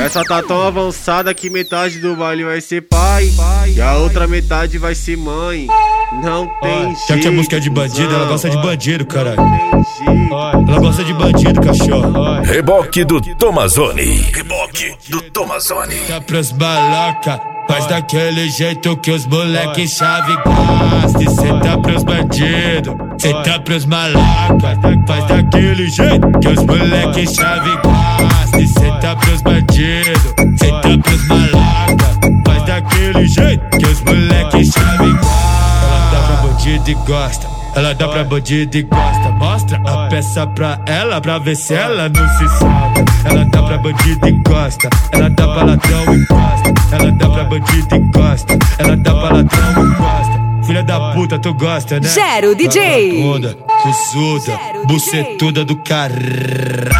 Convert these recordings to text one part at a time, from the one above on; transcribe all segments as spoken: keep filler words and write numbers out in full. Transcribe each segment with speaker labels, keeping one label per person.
Speaker 1: Essa tá tão avançada que metade do baile vai ser pai e a outra metade vai ser mãe. Não tem jeito.
Speaker 2: Já que a música é de bandido, ela gosta de bandido, caralho. Ela gosta de bandido, cachorro.
Speaker 3: Reboque do Tomazoni. Reboque do Tomazoni.
Speaker 2: Tá pros baloca, faz daquele jeito que os moleque chave gosta. Cê tá pros bandidos, cê tá pros maloca, faz daquele jeito que os moleque chave gosta. Cê tá pros bandidos, cê tá pros maloca, faz daquele jeito que os moleque chave gosta. Ela dá pra bandido e gosta, ela dá pra bandido e gosta. Mostra a peça pra ela, pra ver se ela não se solta. Ela dá pra bandido e gosta, ela dá pra ladrão e gosta. Ela dá pra bandido e gosta, ela dá pra ladrão e gosta. Filha da puta, tu gosta, né?
Speaker 4: Gero D J.
Speaker 2: Vagabunda, cozuda, bucetuda do caralho.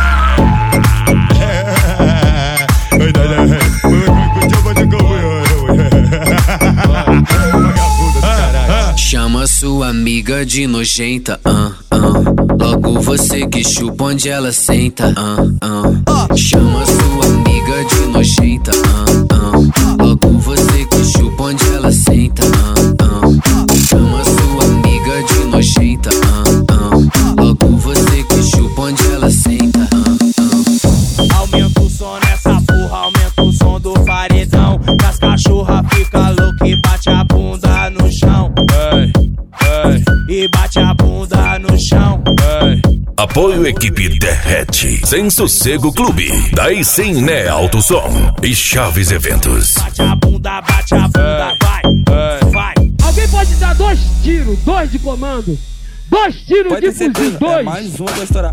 Speaker 5: Chama sua amiga de nojenta, ah, ah. Logo você que chupa onde ela senta, ah, ah. Chama sua amiga de nojenta, ah, ah. Logo você que chupa onde ela senta, ah, ah. Chama sua amiga de nojenta, ah, ah. Logo você que chupa onde ela senta, ah, ah.
Speaker 6: Aumenta o som nessa porra, aumenta o som do paredão. Que as cachorra fica louca e bate a bunda no chão. E bate a bunda no chão.
Speaker 3: Apoio equipe Derrete, Sem Sossego Clube, Daí Sim Né Alto Som e Chaves Eventos.
Speaker 6: Bate a bunda, bate a bunda, vai, vai.
Speaker 7: Alguém pode dar dois tiros, dois de comando? Dois tiros de fuzil, dois.
Speaker 8: É mais um pra estourar.